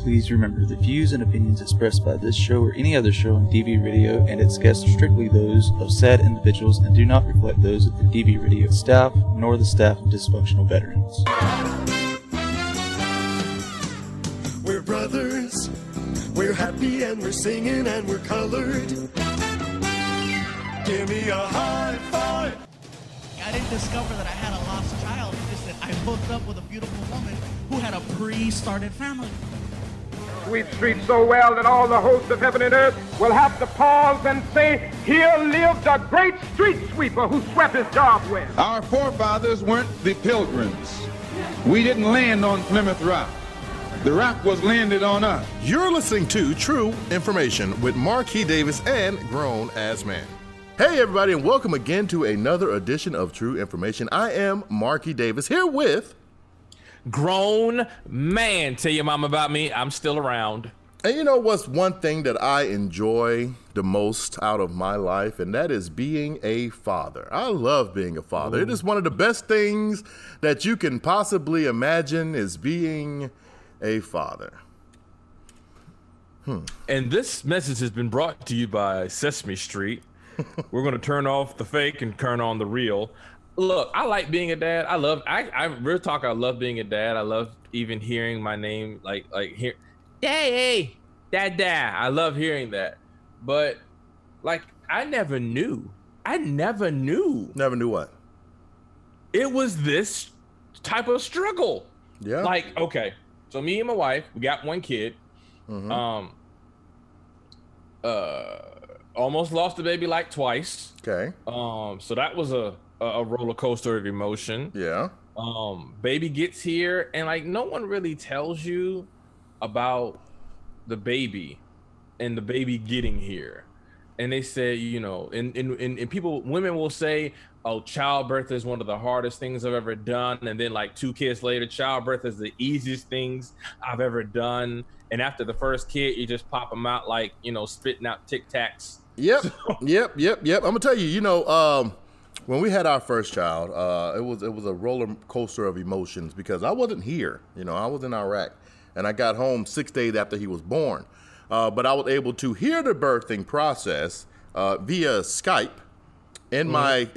please remember the views and opinions expressed by this show or any other show on DV Radio and its guests are strictly those of said individuals and do not reflect those of the DV Radio staff nor the staff of dysfunctional veterans. We're brothers, we're happy and we're singing and we're colored. Give me a high five. I didn't discover that I had a lost child. It's that I hooked up with a beautiful woman who had a pre-started family. Sweet street so well that all the hosts of heaven and earth will have to pause and say, here lived a great street sweeper who swept his job well. Our forefathers weren't the Pilgrims. We didn't land on Plymouth Rock. The rock was landed on us. You're listening to True Information with Marquis Davis and Grown As Man. Hey everybody, and welcome again to another edition of True Information. I am Marquis Davis here with Grown Man. Tell your mom about me. I'm still around. And you know what's one thing that I enjoy the most out of my life, and that is being a father. I love being a father. Ooh. It is one of the best things that you can possibly imagine is being a father. And this message has been brought to you by Sesame Street. We're going to turn off the fake and turn on the real. Look, I like being a dad. I real talk. I love being a dad. I love even hearing my name, like here, Daddy, Dad. I love hearing that. But like, I never knew. Never knew what? It was this type of struggle. Yeah. Like, okay, so me and my wife, we got one kid. Mm-hmm. Almost lost the baby like twice. Okay. So that was a roller coaster of emotion. Yeah. Baby gets here and like no one really tells you about the baby and the baby getting here. And they say, you know, and people, women will say, oh, childbirth is one of the hardest things I've ever done. And then like 2 kids later, childbirth is the easiest things I've ever done. And after the first kid, you just pop them out like, you know, spitting out Tic Tacs. Yep. Yep. I'm gonna tell you, you know, when we had our first child, it was a roller coaster of emotions because I wasn't here. You know, I was in Iraq, and I got home 6 days after he was born. But I was able to hear the birthing process via Skype in my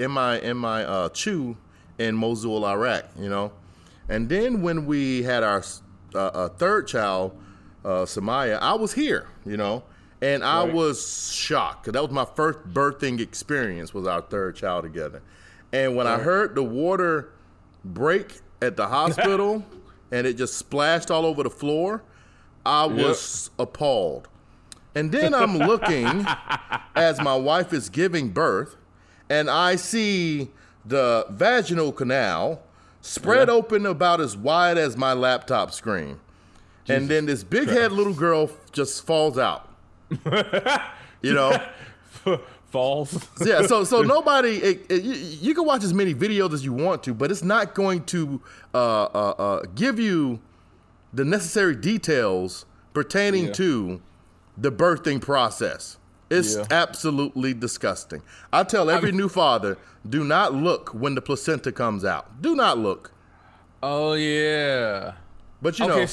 CHU in Mosul, Iraq. You know, and then when we had our third child, Samaya, I was here. You know. And I was shocked. That was my first birthing experience was our third child together. And when I heard the water break at the hospital and it just splashed all over the floor, I was appalled. And then I'm looking as my wife is giving birth and I see the vaginal canal spread open about as wide as my laptop screen. Jesus and then this big head little girl just falls out. You know, falls. Yeah, so nobody. You can watch as many videos as you want to, but it's not going to give you the necessary details pertaining to the birthing process. It's absolutely disgusting. I tell every new father, do not look when the placenta comes out. Do not look. Oh yeah. But you know,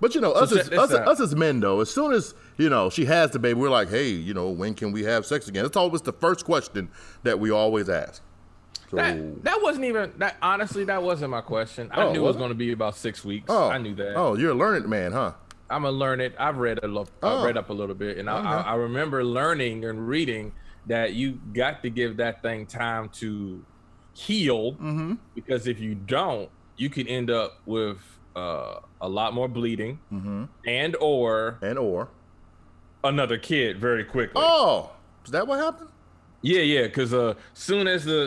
us as men though, as soon as you know she has the baby, we're like, hey, you know, when can we have sex again? That's always the first question that we always ask. So, that wasn't even that. Honestly, that wasn't my question. I knew it was going to be about 6 weeks. I knew that. Oh, you're a learned man, huh? I'm a learned. I've read read up a little bit, and I remember learning and reading that you got to give that thing time to heal, because if you don't, you could end up with a lot more bleeding and or another kid very quickly. Oh, is that what happened? Yeah, because soon as the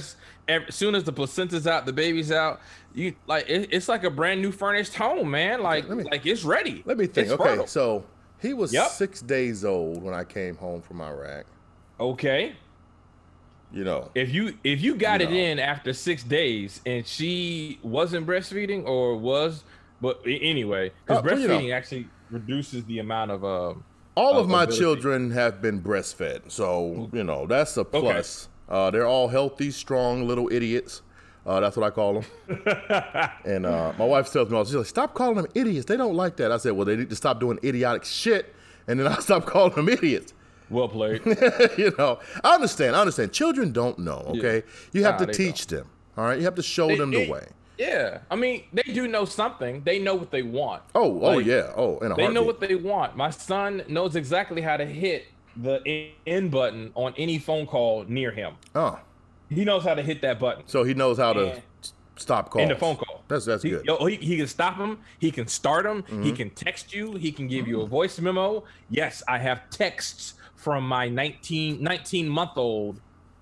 placenta's out, the baby's out, you like it's like a brand new furnished home, man. Like it's ready. Let me think. It's okay, fertile. So he was 6 days old when I came home from Iraq. Okay. You know, if you got it in after 6 days and she wasn't breastfeeding or was, but anyway, because breastfeeding actually reduces the amount of all of my children have been breastfed, so you know that's a plus. They're all healthy, strong little idiots. That's what I call them. And my wife tells me, she's like, stop calling them idiots. They don't like that. I said, well, they need to stop doing idiotic shit, and then I stop calling them idiots. Well played. You know, I understand. Children don't know, okay? You have to teach them, all right? You have to show them the way. Yeah. I mean, they do know something. They know what they want. Oh, yeah. Oh, in a They heartbeat. know what they want. My son knows exactly how to hit the end button on any phone call near him. Oh. He knows how to hit that button. So he knows how to stop calls. In the phone call. That's good. He can stop him. He can start him. He can text you. He can give you a voice memo. Yes, I have texts from my 19-month-old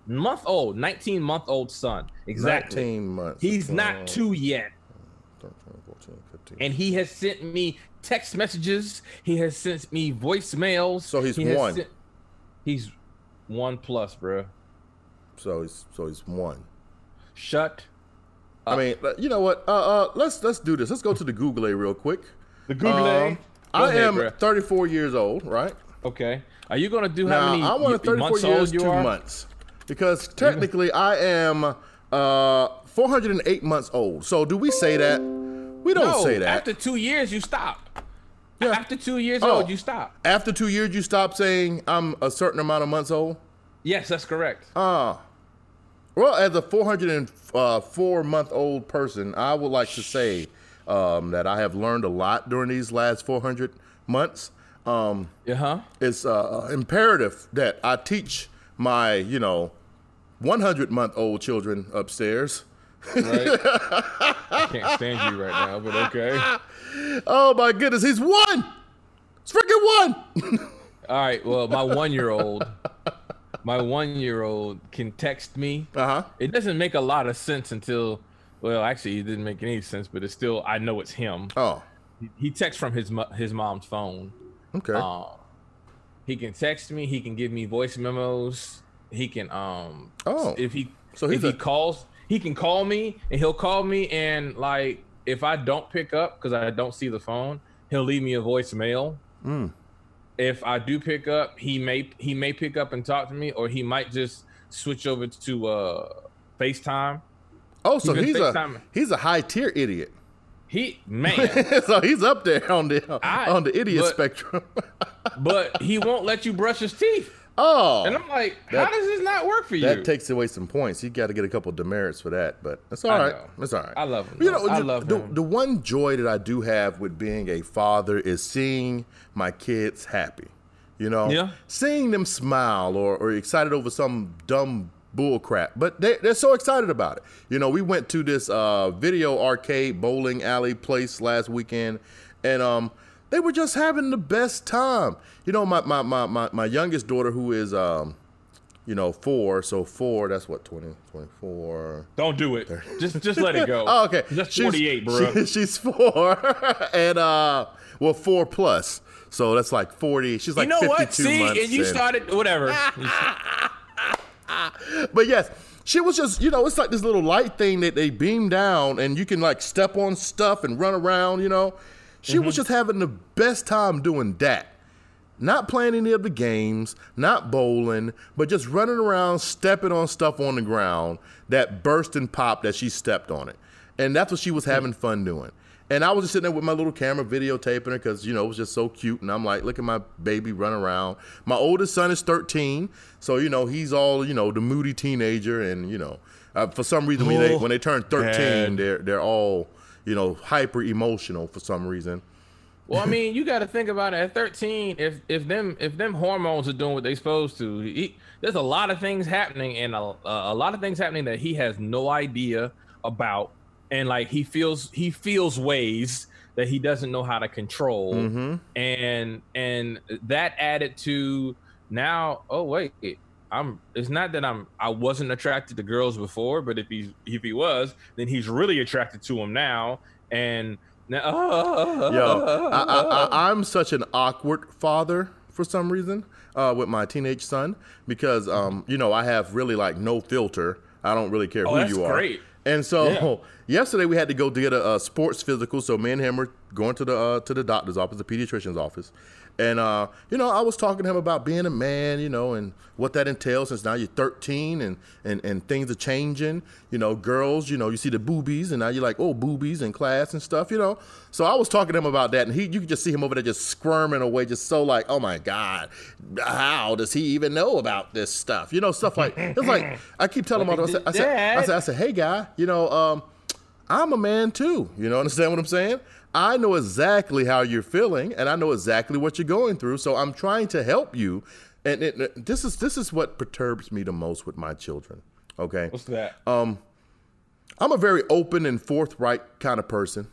son. Exactly. 19 months. He's not 2 yet. 13, 14, 15. And he has sent me text messages. He has sent me voicemails. So he's 1. He's 1+, bro. So he's 1. Shut up. I mean, you know what? Let's do this. Let's go to the Google real quick. The Google. I am 34 years old, right? Okay. Are you gonna do Now, how many I want 34 months years, old you 2 are? months. Because technically I am 408 months old. So do we say that? We don't say that. After 2 years, you stop. Yeah. After 2 years old, you stop. After 2 years, you stop saying I'm a certain amount of months old? Yes, that's correct. Well, as a 404-month-old person, I would like to say that I have learned a lot during these last 400 months. It's imperative that I teach my, 100-month-old children upstairs. Right. I can't stand you right now, but okay. Oh my goodness, he's 1. It's freaking 1. All right. Well, my 1-year-old can text me. It doesn't make a lot of sense until, well, actually, it didn't make any sense, but it's still, I know it's him. Oh. He texts from his mom's phone. Okay. He can text me. He can give me voice memos. He can if he calls, he can call me, and he'll call me, and like if I don't pick up because I don't see the phone, he'll leave me a voicemail. If I do pick up, he may pick up and talk to me, or he might just switch over to FaceTime. Oh, so he's a high tier idiot. So he's up there on the idiot spectrum. But he won't let you brush his teeth. Oh. And I'm like, how does this not work for you? That takes away some points. You got to get a couple of demerits for that, but that's all right. That's all right. I love him. I love him. The one joy that I do have with being a father is seeing my kids happy. Seeing them smile or excited over some dumb bull crap, but they're so excited about it. We went to this video arcade bowling alley place last weekend, and they were just having the best time. My youngest daughter, who is 4, so 4, that's what, 20, 24. Don't do it. Just let it go. Oh, okay. That's 48, bro. She's 4, and 4 plus. So that's like 40. She's like 52 months. And you started whatever. But yes, she was just, it's like this little light thing that they beam down, and you can like step on stuff and run around, She was just having the best time doing that. Not playing any of the games, not bowling, but just running around, stepping on stuff on the ground that burst and popped that she stepped on it. And that's what she was having fun doing. And I was just sitting there with my little camera videotaping her because, it was just so cute. And I'm like, look at my baby run around. My oldest son is 13. So, he's all, the moody teenager. And, for some reason, when they turn 13, they're all, hyper emotional for some reason. Well, I mean, you got to think about it. At 13, if them hormones are doing what they're supposed to, there's a lot of things happening, and a lot of things happening that he has no idea about. And like he feels ways that he doesn't know how to control, and that added to now. Oh wait, it's not that I wasn't attracted to girls before, but if he was, then he's really attracted to them now. And now, I'm such an awkward father for some reason with my teenage son because I have really like no filter. I don't really care who you are. Great. And so, yesterday we had to go get a sports physical. So me and him were going to the doctor's office, the pediatrician's office. And, I was talking to him about being a man, and what that entails since now you're 13 and things are changing. Girls, you see the boobies and now you're like, oh, boobies in class and stuff, So I was talking to him about that, and you could just see him over there just squirming away, just so like, oh, my God, how does he even know about this stuff? Stuff like, it's like, I keep telling him, I said, hey, guy, I'm a man too. Understand what I'm saying? I know exactly how you're feeling, and I know exactly what you're going through. So I'm trying to help you. And this is what perturbs me the most with my children. Okay. What's that? I'm a very open and forthright kind of person.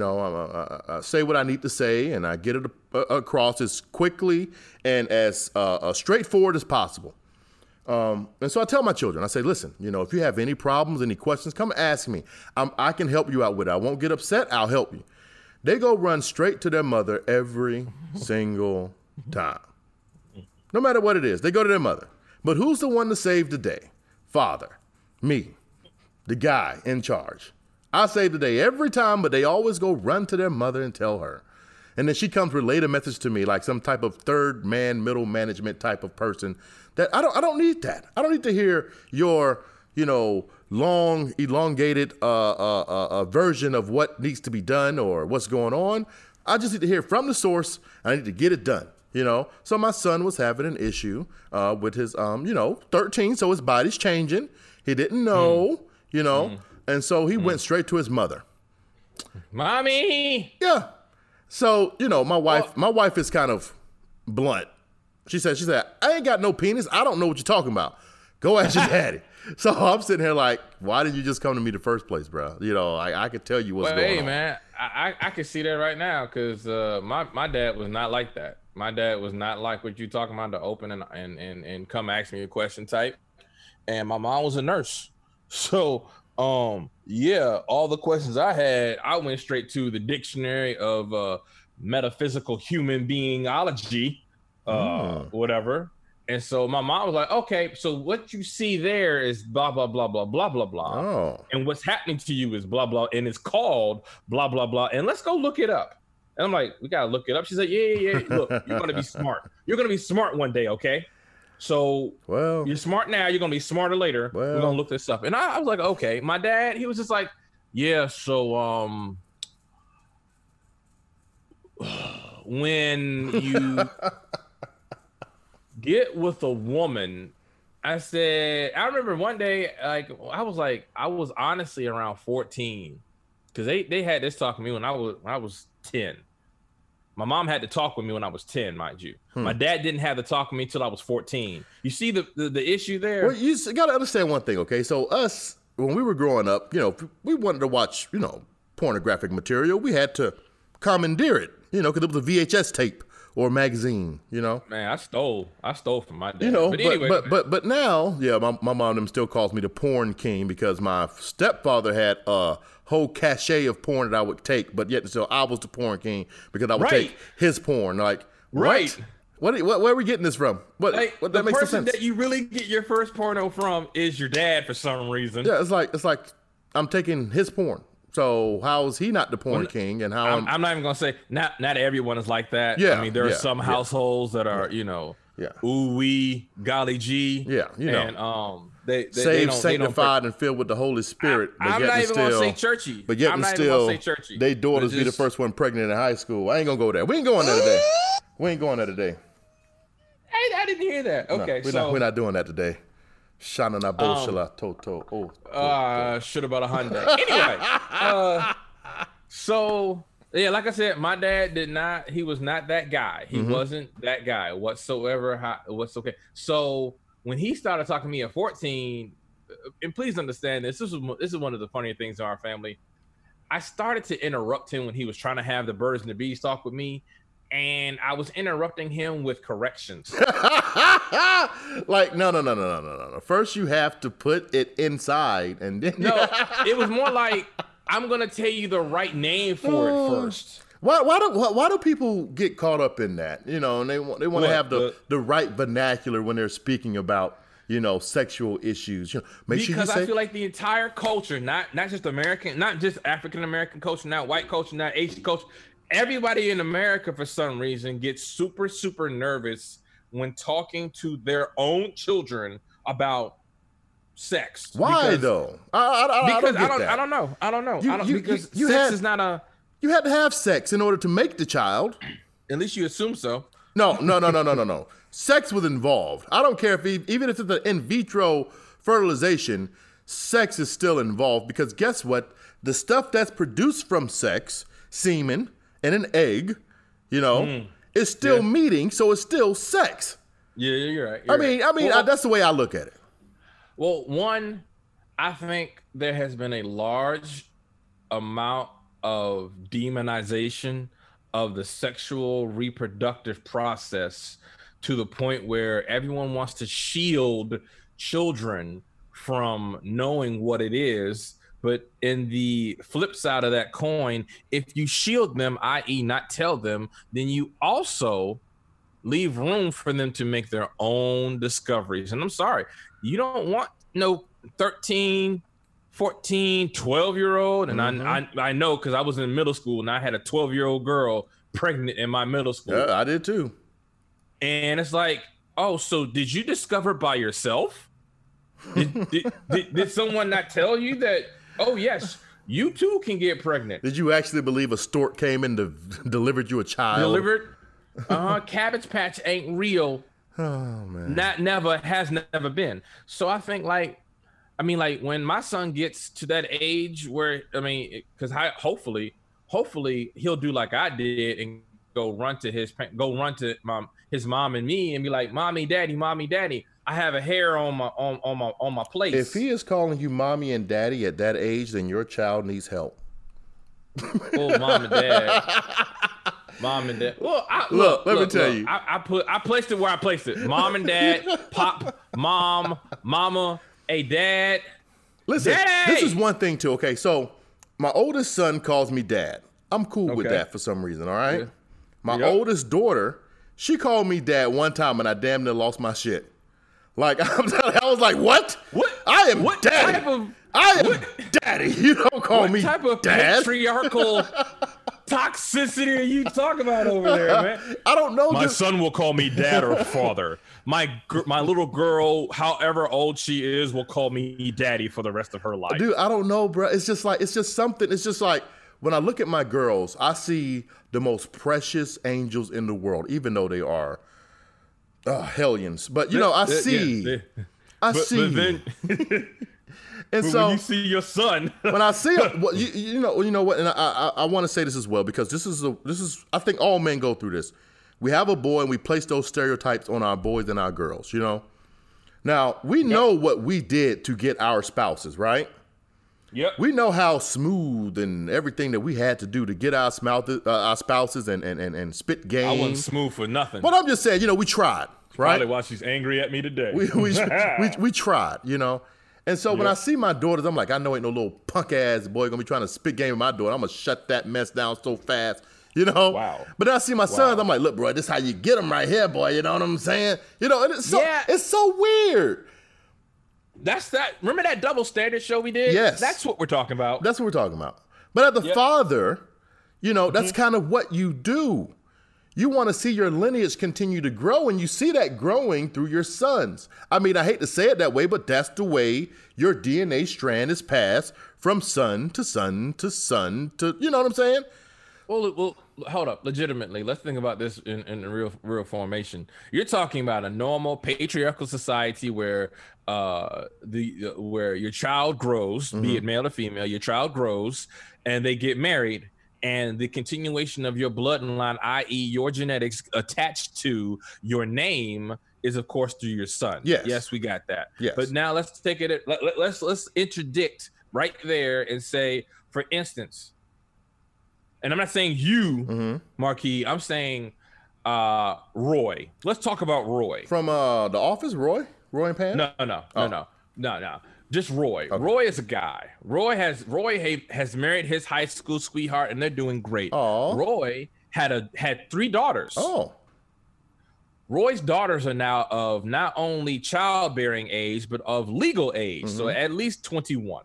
I say what I need to say, and I get it across as quickly and as straightforward as possible. And so I tell my children, I say, listen, if you have any problems, any questions, come ask me. I can help you out with it. I won't get upset. I'll help you. They go run straight to their mother every single time. No matter what it is, they go to their mother. But who's the one to save the day? Father, me, the guy in charge. I save the day every time, but they always go run to their mother and tell her. And then she comes relay a message to me like some type of third man, middle management type of person that I don't need that. I don't need to hear your, long, elongated version of what needs to be done or what's going on. I just need to hear from the source. I need to get it done, So my son was having an issue with his, 13, so his body's changing. He didn't know, and so he went straight to his mother. Mommy! Yeah. So, my wife is kind of blunt. She said, I ain't got no penis. I don't know what you're talking about. Go ask your daddy. So I'm sitting here like, why did you just come to me the first place, bro? I could tell you what's going on. Hey, man, I can see that right now because my dad was not like that. My dad was not like what you talking about, the open and come ask me a question type. And my mom was a nurse. So, all the questions I had, I went straight to the dictionary of metaphysical human beingology, whatever. And so my mom was like, okay, so what you see there is blah, blah, blah, blah, blah, blah, blah. Oh. And what's happening to you is blah, blah, and it's called blah, blah, blah. And let's go look it up. And I'm like, we got to look it up. She's like, yeah. Look, you're going to be smart. You're going to be smart one day, okay? So you're smart now. You're going to be smarter later. We're going to look this up. And I was like, okay. My dad, he was just like, yeah, so when you get with a woman, I remember one day, I was honestly around 14 because they had this talk to me when I was 10. My mom had to talk with me when I was 10, mind you. My dad didn't have to talk with me until I was 14. You see the issue there? Well, you got to understand one thing, okay? So us, when we were growing up, we wanted to watch, pornographic material. We had to commandeer it, because it was a VHS tape or magazine, Man, I stole from my dad. But anyway, but now, my mom them still calls me the porn king because my stepfather had a whole cachet of porn that I would take, but yet still I was the porn king because I would take his porn. Like, right. Where are we getting this from? What that makes no sense. The person that you really get your first porno from is your dad for some reason. Yeah, it's like I'm taking his porn. So how is he not the porn king? And how I'm not even gonna say not everyone is like that. Yeah, I mean there are some households that are ooh wee golly gee. Yeah, and they saved, sanctified, and filled with the Holy Spirit. I'm not even gonna say churchy. But yet they daughters be the first one pregnant in high school. I ain't gonna go there. We ain't going there today. We ain't going there today. I didn't hear that. Okay, we're not doing that today. Shana na bo shala toto. Should about 100. Anyway, so yeah, like I said, my dad he was not that guy. He wasn't that guy whatsoever. What's okay. So when he started talking to me at 14, and please understand this is one of the funnier things in our family. I started to interrupt him when he was trying to have the birds and the bees talk with me. And I was interrupting him with corrections. Like, no. First, you have to put it inside, and then no. It was more like I'm gonna tell you the right name for it first. Why do people get caught up in that? And they want to have the right vernacular when they're speaking about sexual issues. Make sure you Because say, I feel like the entire culture, not just American, not just African American culture, not white culture, not Asian culture, everybody in America for some reason gets super, super nervous when talking to their own children about sex. Why though? I don't get that. I don't know. You Sex is not a. You had to have sex in order to make the child. At least you assume so. No. Sex was involved. I don't care even if it's an in vitro fertilization, sex is still involved because guess what? The stuff that's produced from sex, semen and an egg, is still meeting, so it's still sex. Yeah, you're right. I mean, that's the way I look at it. Well, one, I think there has been a large amount of demonization of the sexual reproductive process to the point where everyone wants to shield children from knowing what it is. But in the flip side of that coin, if you shield them, i.e. not tell them, then you also leave room for them to make their own discoveries. And I'm sorry, you don't want no 13, 14, 12-year-old. And I know because I was in middle school and I had a 12-year-old girl pregnant in my middle school. Yeah, I did too. And it's like, oh, so did you discover by yourself? Did someone not tell you that, oh, yes, you too can get pregnant? Did you actually believe a stork came and delivered you a child? Delivered? Cabbage Patch ain't real. Oh, man. Has never been. So I think when my son gets to that age where, because hopefully he'll do like I did and go run to his mom and me and be like, mommy, daddy, I have a hair on my place. If he is calling you mommy and daddy at that age, then your child needs help. Oh, mom and dad. Well, let me tell you. I placed it where I placed it. Mom and dad, pop, mom, mama, hey, dad. Listen, Daddy! This is one thing too. Okay, so my oldest son calls me dad. I'm cool with that for some reason. All right. Yeah. My oldest daughter, she called me dad one time, and I damn near lost my shit. Like I was like, what? What? I am daddy. I am daddy. You don't call me dad. What type of patriarchal toxicity are you talking about over there, man? I don't know. My son will call me dad or father. My little girl, however old she is, will call me daddy for the rest of her life. Dude, I don't know, bro. It's just something. It's just like when I look at my girls, I see the most precious angels in the world, even though they are hellions. But I see. But then, and so when you see your son, when I see him, well, you know what? And I want to say this as well because this is I think all men go through this. We have a boy and we place those stereotypes on our boys and our girls. Now we know what we did to get our spouses, right? Yep. We know how smooth and everything that we had to do to get our spouses and spit game. I wasn't smooth for nothing. But I'm just saying, we tried, right? Probably why she's angry at me today. We tried, And so when I see my daughters, I'm like, I know ain't no little punk ass boy gonna be trying to spit game with my daughter. I'm gonna shut that mess down so fast, Wow. But then I see my sons, I'm like, look, bro, this is how you get them right here, boy. You know what I'm saying? And it's so weird. That's that. Remember that double standard show we did? Yes. That's what we're talking about. That's what we're talking about. But as a father, that's kind of what you do. You want to see your lineage continue to grow, and you see that growing through your sons. I mean, I hate to say it that way, but that's the way your DNA strand is passed from son to son to son to, you know what I'm saying? Well, hold up. Legitimately, let's think about this in real formation. You're talking about a normal patriarchal society where where your child grows, be it male or female, your child grows, and they get married, and the continuation of your bloodline, i.e., your genetics attached to your name, is of course through your son. Yes, we got that. Yes. But now let's take it. Let's interdict right there and say, for instance. And I'm not saying you, Marquis. I'm saying Roy. Let's talk about Roy. From The Office, Roy? Roy and Pam? No. Just Roy. Okay. Roy is a guy. Roy has married his high school sweetheart, and they're doing great. Aww. Roy had 3 daughters. Oh. Roy's daughters are now of not only childbearing age, but of legal age. So at least 21.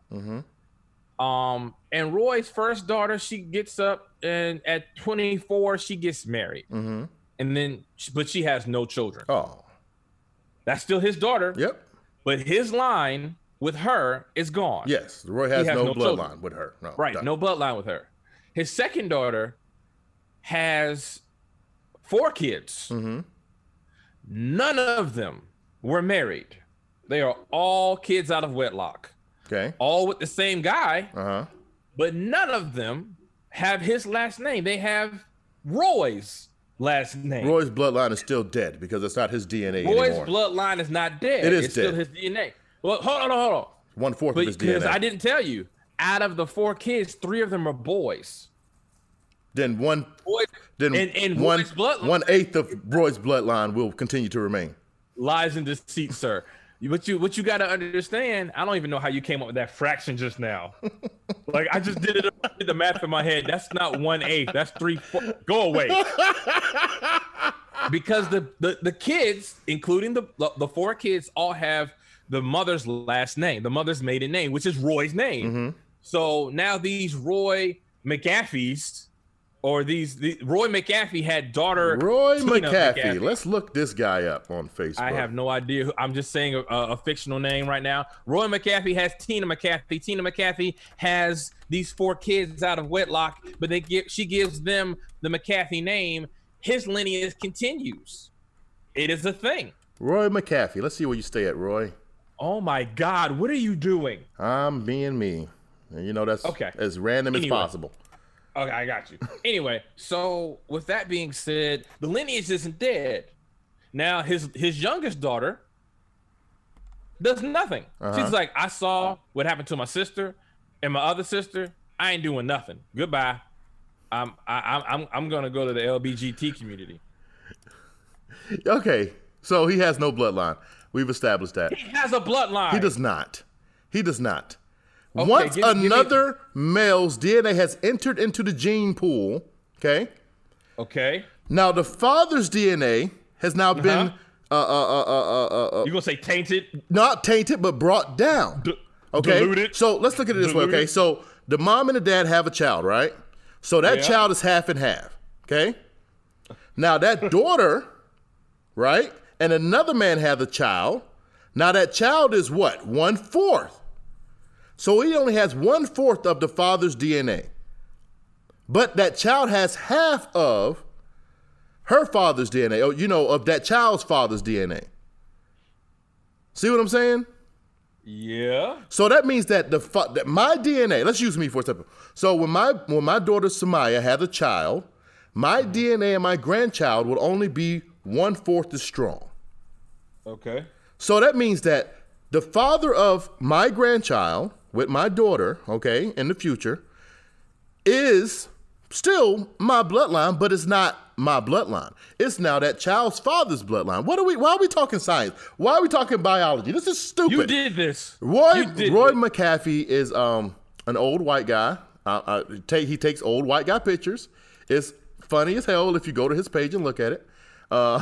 And Roy's first daughter, she gets up, and at 24, she gets married. And then, but she has no children. Oh. That's still his daughter. Yep. But his line with her is gone. Yes. Roy has no bloodline children. with her. No, right. done. No bloodline with her. His second daughter has 4 kids. None of them were married. They are all kids out of wedlock. Okay. All with the same guy. But none of them have his last name. They have Roy's last name. Roy's bloodline is still dead because it's not his DNA Roy's anymore. bloodline is not dead. It is it's dead. still his DNA. Well, hold on. 1/4 of his Because DNA. I didn't tell you. Out of the 4 kids, 3 of them are boys. Then Boys. And Roy's bloodline 1/8 of Roy's bloodline will continue to remain. lies and deceit, sir. What you got to understand, I don't even know how you came up with that fraction just now. Like, I just did the math in my head. That's not 1/8. That's 3/4. Go away. Because the kids, including the 4 kids, all have the mother's last name, the mother's maiden name, which is Roy's name. So now these Roy McAfees, or Roy McAfee had daughter Roy Tina McAfee. Let's look this guy up on Facebook. I have no idea. I'm just saying a fictional name right now. Roy McAfee has Tina McAfee. Tina McAfee has these 4 kids out of wedlock, but she gives them the McAfee name. His lineage continues. It is a thing. Roy McAfee. Let's see where you stay at, Roy. Oh my God, what are you doing? I'm being me. And you know that's okay. As random as possible. Okay, I got you. Anyway, so with that being said, the lineage isn't dead. Now his youngest daughter does nothing. She's like, I saw what happened to my sister and my other sister. I ain't doing nothing. Goodbye. I'm gonna go to the LBGT community. Okay, so he has no bloodline. We've established that. He has a bloodline. He does not. He does not. Okay, Once another male's DNA has entered into the gene pool, okay? Okay. Now the father's DNA has now been you gonna say tainted? Not tainted, but brought down. Okay. Diluted. So let's look at it this way, okay? So the mom and the dad have a child, right? So that child is half and half. Okay. Now that daughter, right? And another man has a child. Now that child is what? 1/4. So he only has 1/4 of the father's DNA. But that child has half of her father's DNA, or, you know, of that child's father's DNA. See what I'm saying? Yeah. So that means that that my DNA, let's use me for a second. So when my daughter Samaya has a child, my DNA and my grandchild will only be 1/4 as strong. Okay. So that means that the father of my grandchild with my daughter, okay, in the future, is still my bloodline, but it's not my bloodline. It's now that child's father's bloodline. Why are we talking science? Why are we talking biology? This is stupid. You did this. Roy McAfee is an old white guy. He takes old white guy pictures. It's funny as hell if you go to his page and look at it. Wow.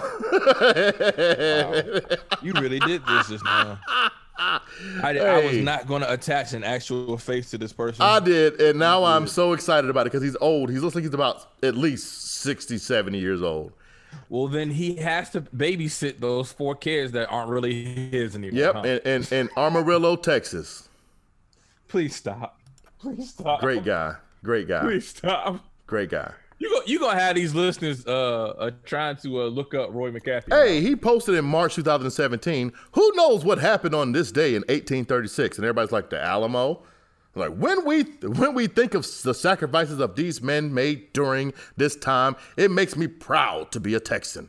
You really did this just now. I was not going to attach an actual face to this person. I did, and now I'm so excited about it because he's old. He looks like he's about at least 60, 70 years old. Well, then he has to babysit those 4 kids that aren't really his anymore. Yep, huh? in Amarillo, Texas. Please stop. Please stop. Great guy. Please stop. Great guy. You gonna have these listeners trying to look up Roy McAfee. Hey, he posted in March 2017. Who knows what happened on this day in 1836? And everybody's like, the Alamo. Like, when we think of the sacrifices of these men made during this time, it makes me proud to be a Texan.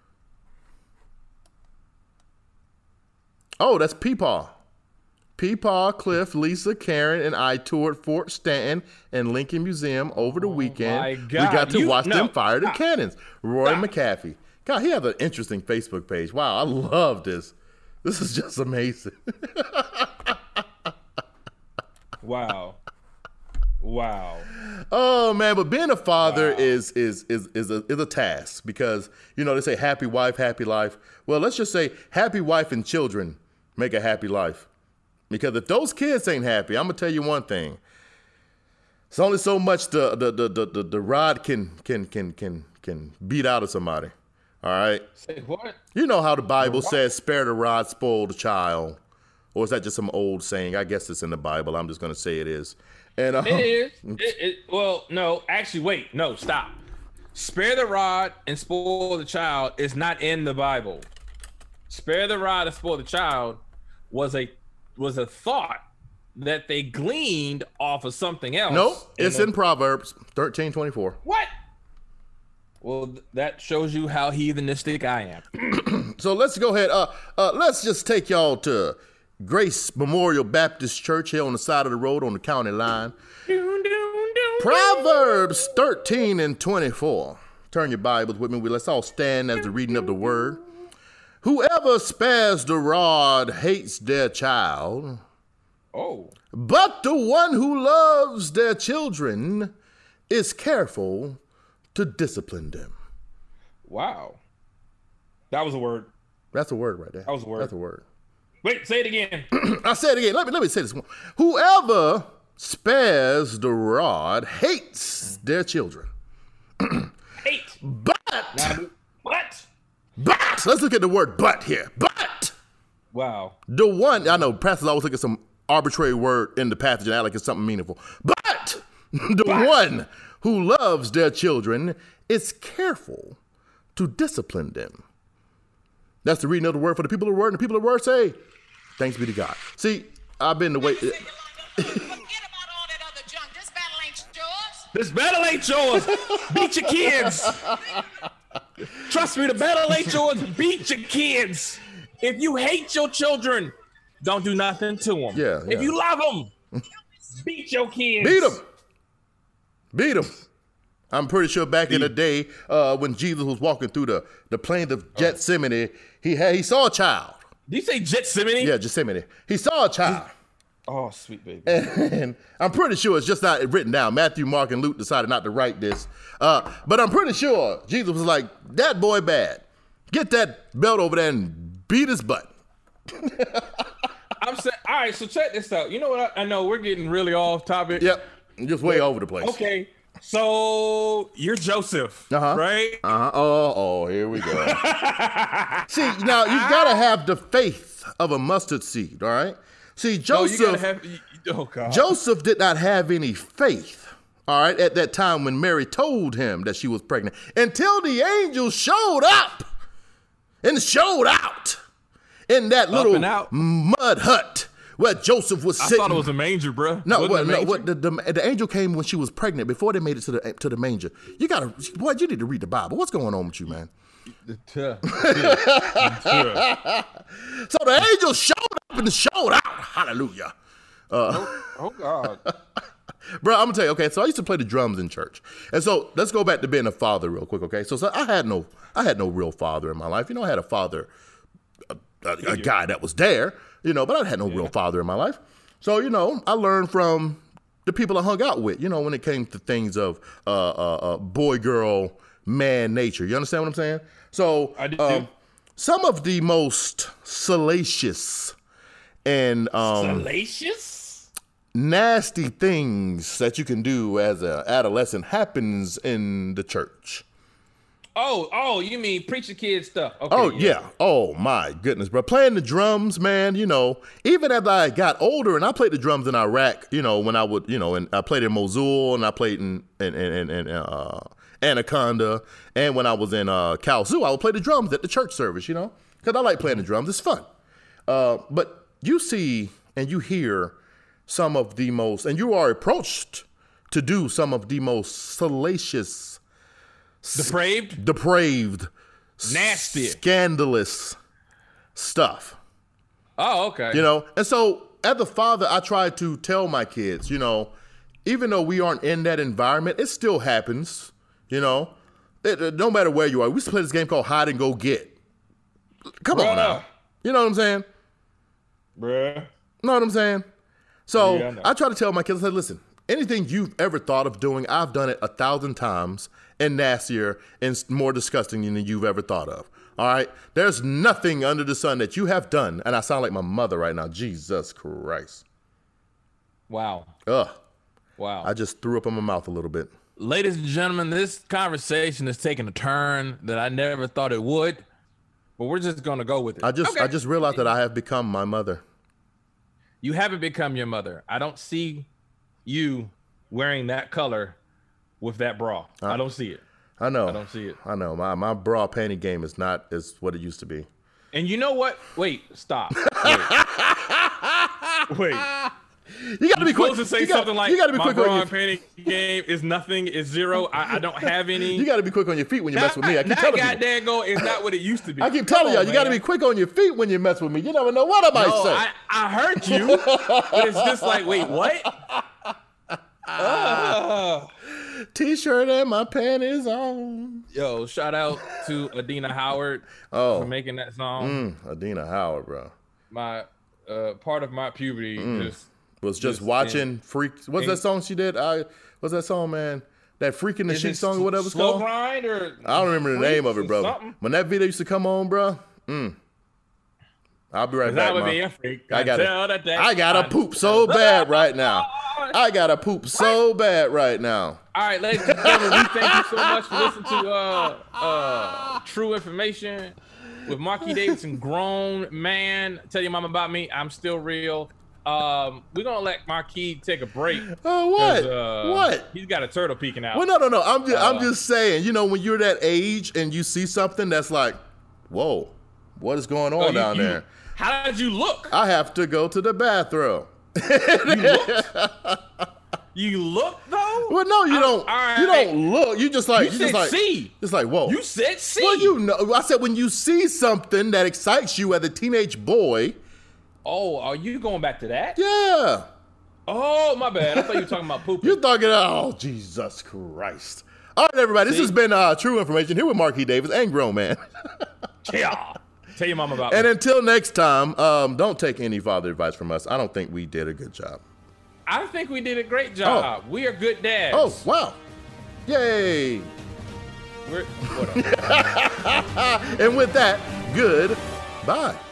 Oh, that's Peepaw. Peepaw, Cliff, Lisa, Karen, and I toured Fort Stanton and Lincoln Museum over the weekend. my God. We got to watch them fire the Stop. cannons. Roy Stop. McAfee. God, he has an interesting Facebook page. Wow, I love this. This is just amazing. Wow. Wow. Oh man, but being a father is a task because they say happy wife, happy life. Well, let's just say happy wife and children make a happy life. Because if those kids ain't happy, I'm gonna tell you one thing. It's only so much the rod can beat out of somebody. All right. Say what? You know how the Bible says, "Spare the rod, spoil the child," or is that just some old saying? I guess it's in the Bible. I'm just gonna say it is. And it is. Well, no, actually, wait, no, stop. Spare the rod and spoil the child is not in the Bible. Spare the rod and spoil the child was a thought that they gleaned off of something else. Nope, it's in Proverbs 13:24. What? Well, that shows you how heathenistic I am. So let's go ahead. Let's just take y'all to Grace Memorial Baptist Church here on the side of the road on the county line. Proverbs 13:24. Turn your Bibles with me. Let's all stand as the reading of the word. Whoever spares the rod hates their child. Oh. But the one who loves their children is careful to discipline them. Wow. That was a word. That's a word right there. That was a word. That's a word. Wait, say it again. I say it again. Let me say this one. Whoever spares the rod hates their children. Hate. But let's look at the word "but" here. But wow. the one, I know pastors always look at some arbitrary word in the passage and act like it's something meaningful. But the one who loves their children is careful to discipline them. That's the reading of the word for the people of the word, and the people of the word say, thanks be to God. See, I've been the way. Forget about all that other junk. This battle ain't yours. This battle ain't yours. Beat your kids. Trust me, the battle ain't yours. Beat your kids. If you hate your children, don't do nothing to them. Yeah. If you love them, beat your kids. Beat them. I'm pretty sure back in the day when Jesus was walking through the plains of Gethsemane, he saw a child. Did you say Gethsemane? Yeah, Gethsemane. He saw a child. Oh, sweet baby. And I'm pretty sure it's just not written down. Matthew, Mark, and Luke decided not to write this. But I'm pretty sure Jesus was like, that boy bad. Get that belt over there and beat his butt. I'm saying, all right, so check this out. You know what? I know we're getting really off topic. Yep, just way over the place. Okay, so you're Joseph, right? Oh, here we go. See, now you gotta have the faith of a mustard seed, all right? See, Joseph, Joseph did not have any faith, all right, at that time when Mary told him that she was pregnant, until the angel showed up and showed out in that little mud hut where Joseph was sitting. I thought it was a manger, bro. No, the angel came when she was pregnant, before they made it to the manger. You need to read the Bible. What's going on with you, man? So the angel showed up and showed out. Hallelujah. Oh God. Bro, I'm gonna tell you, okay, so I used to play the drums in church. And so let's go back to being a father real quick, okay? So I had no real father in my life. I had a father, a guy that was there, but I had no real father in my life. So, I learned from the people I hung out with, when it came to things of boy, girl, man nature. You understand what I'm saying? So I do. Some of the most salacious and nasty things that you can do as an adolescent happens in the church. Oh, you mean preacher kid stuff? Okay, oh yeah. Oh my goodness, bro. Playing the drums, man. Even as I got older, and I played the drums in Iraq. When I would, and I played in Mosul, and I played in Anaconda, and when I was in Kalsu, I would play the drums at the church service. Because I like playing the drums. It's fun. But you see and you hear some of the most, and you are approached to do some of the most salacious, depraved, nasty, scandalous stuff. Oh, okay. And so as a father, I try to tell my kids, even though we aren't in that environment, it still happens. No matter where you are. We used to play this game called hide and go get. Come on now. You know what I'm saying? Bruh. Know what I'm saying? So Yeah, I try to tell my kids, I said, listen, anything you've ever thought of doing, I've done it 1,000 times and nastier and more disgusting than you've ever thought of. All right? There's nothing under the sun that you have done, and I sound like my mother right now. Jesus Christ. Wow. Ugh. Wow. I just threw up in my mouth a little bit. Ladies and gentlemen, this conversation is taking a turn that I never thought it would, but we're just going to go with it. I just realized that I have become my mother. You haven't become your mother. I don't see you wearing that color with that bra. I don't see it. I know. I don't see it. I know. My bra panty game is not as what it used to be. And you know what? Wait, stop. Wait. You got to be quick. Supposed to say something like, you gotta be my quick bra on your and panty game is nothing, is zero. I don't have any. You got to be quick on your feet when you mess with me. I keep telling you. That goddamn go is not what it used to be. I keep telling y'all, you got to be quick on your feet when you mess with me. You never know what I might say. I heard you, but it's just like, wait, what? T-shirt and my panties on. Yo, shout out to Adina Howard for making that song. Adina Howard, bro. My part of my puberty was watching Freak. What's that song she did? What's that song, man? That Freak in the Sheet song or whatever it's Slow called? Grind or I don't remember the name of it, bro. Something. When that video used to come on, bro. I'll be right back, man. I gotta poop so bad right now. I gotta poop so bad right now. All right, ladies and gentlemen, we thank you so much for listening to True Information with Marquis Davidson, grown man. Tell your mom about me. I'm still real. We're gonna let Marquis take a break. Oh, what? What? He's got a turtle peeking out. Well, no. I'm just saying. You know, when you're that age and you see something that's like, whoa, what is going on down there? How did you look? I have to go to the bathroom. You look though? Well, no, you don't. Right. You don't look. You just like. You said see. Just like whoa. You said see. Well, you know. I said when you see something that excites you as a teenage boy. Oh, are you going back to that? Yeah. Oh, my bad. I thought you were talking about pooping. You're talking. Oh, Jesus Christ. All right, everybody. This has been True Information here with Marquis Davis and Grown Man. Yeah. Tell your mom about and me. Until next time, don't take any father advice from us. I don't think we did a good job. I think we did a great job. We are good dads. Oh, wow. Yay. Whatever. And with that, goodbye.